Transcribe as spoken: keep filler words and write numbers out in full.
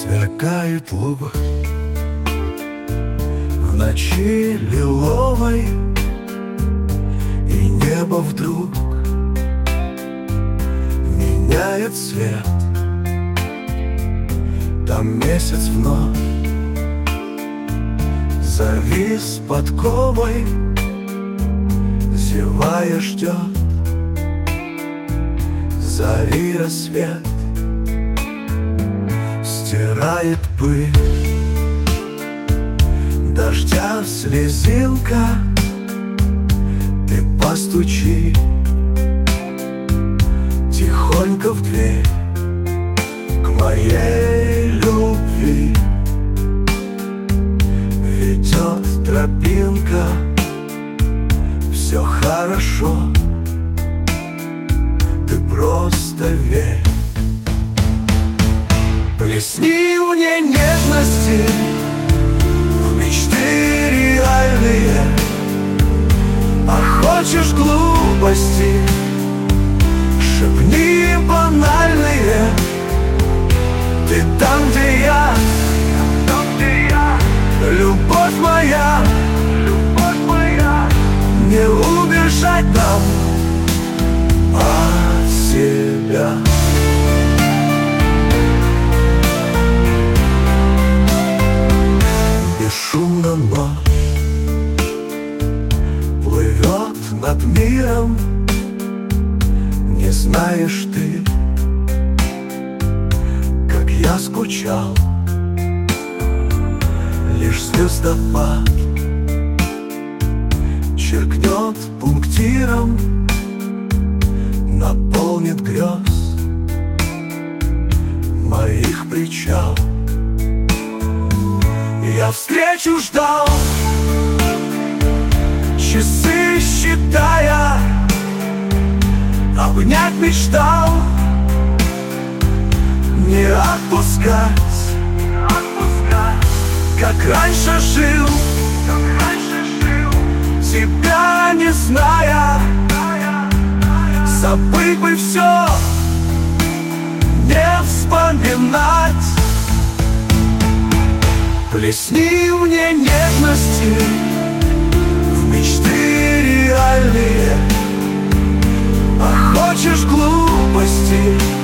Сверкает луг в ночи лиловой, и небо вдруг меняет цвет. Там месяц вновь завис подковой, зевая ждет зари рассвет. Стирает пыль дождя слезинка, ты постучи тихонько в дверь к моей любви. Ведет тропинка, все хорошо, ты просто верь. Плесни мне нежности в мечты реальные, а хочешь глупости, шепни банальные. Ты там, где я, там, где я, любовь моя, любовь моя. Не убежать нам от себя. Бесшумно ночь плывет над миром, не знаешь ты, как я скучал. Лишь звездопад черкнет пунктиром, наполнит грез моих причал. Я встречу ждал, часы считая, обнять мечтал, не отпускать, отпускать, как раньше жил, как раньше жил, тебя не зная, забыть бы все, не вспоминать. Плесни мне нежности в мечты реальные, а хочешь глупости,